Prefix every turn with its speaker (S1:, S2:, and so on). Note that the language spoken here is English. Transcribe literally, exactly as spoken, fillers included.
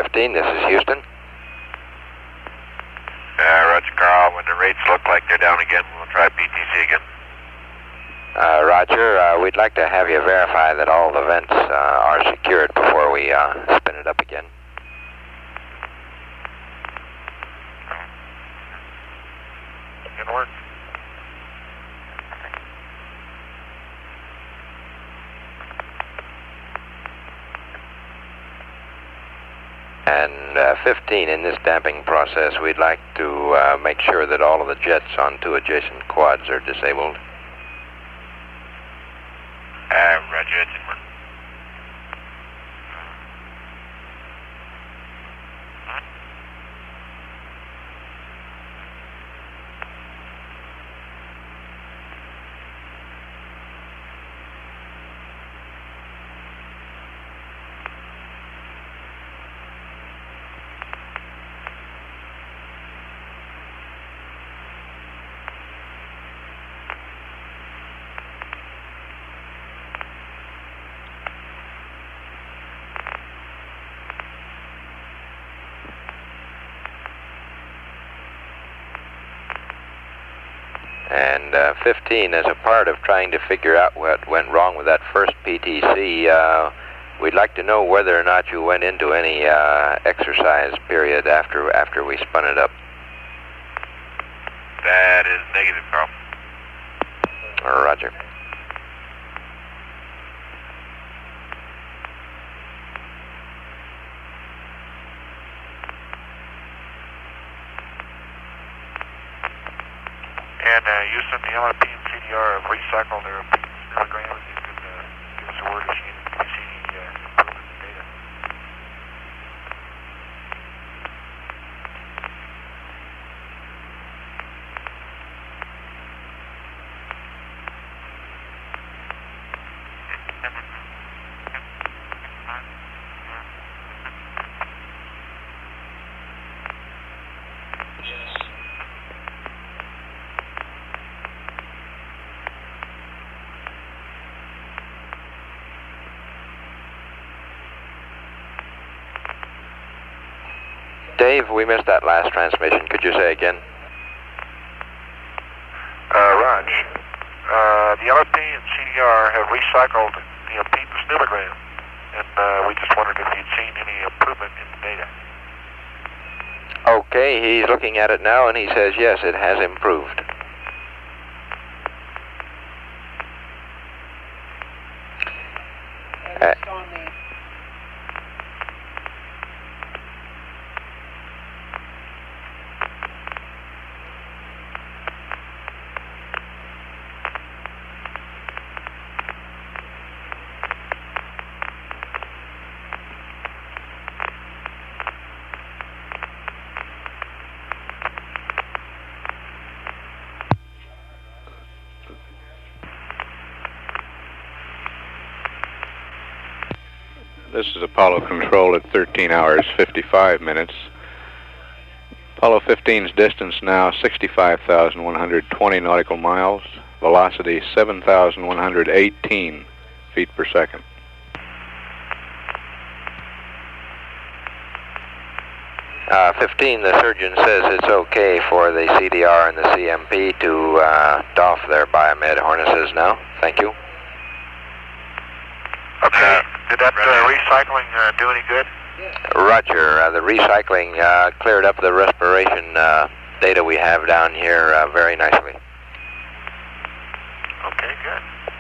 S1: fifteen, this is Houston.
S2: Uh, Roger, Carl. When the rates look like they're down again, we'll try P T C again.
S1: Uh, Roger, uh, we'd like to have you verify that all the vents uh, are secured before we uh, spin it up again.
S2: Good work.
S1: And uh, fifteen, in this damping process, we'd like to uh, make sure that all of the jets on two adjacent quads are disabled.
S2: Uh, Roger, it's in work.
S1: And uh, fifteen, as a part of trying to figure out what went wrong with that first P T C, uh, we'd like to know whether or not you went into any uh, exercise period after after we spun it up.
S2: That is negative, Carl.
S1: Roger.
S2: And uh, Houston, the L R P and C D R have recycled their milligrams. You can uh, give us a word if you if you see any uh, improvement in data.
S1: Dave, we missed that last transmission. Could you say again?
S2: Uh, Raj, uh, the L R P and C D R have recycled the impedance numogram, and uh, we just wondered if you'd seen any improvement in the data.
S1: Okay, he's looking at it now, and he says, yes, it has improved. Uh,
S3: This is Apollo Control at thirteen hours, fifty-five minutes. Apollo fifteen's distance now sixty-five thousand one hundred twenty nautical miles. Velocity seven thousand one hundred eighteen feet per second.
S1: Uh, fifteen, the surgeon says it's okay for the C D R and the C M P to uh, doff their Biomed harnesses now. Thank you.
S2: Okay. Did that uh, recycling uh, do any good?
S1: Roger. Uh, the recycling uh, cleared up the respiration uh, data we have down here uh, very nicely.
S2: Okay, good.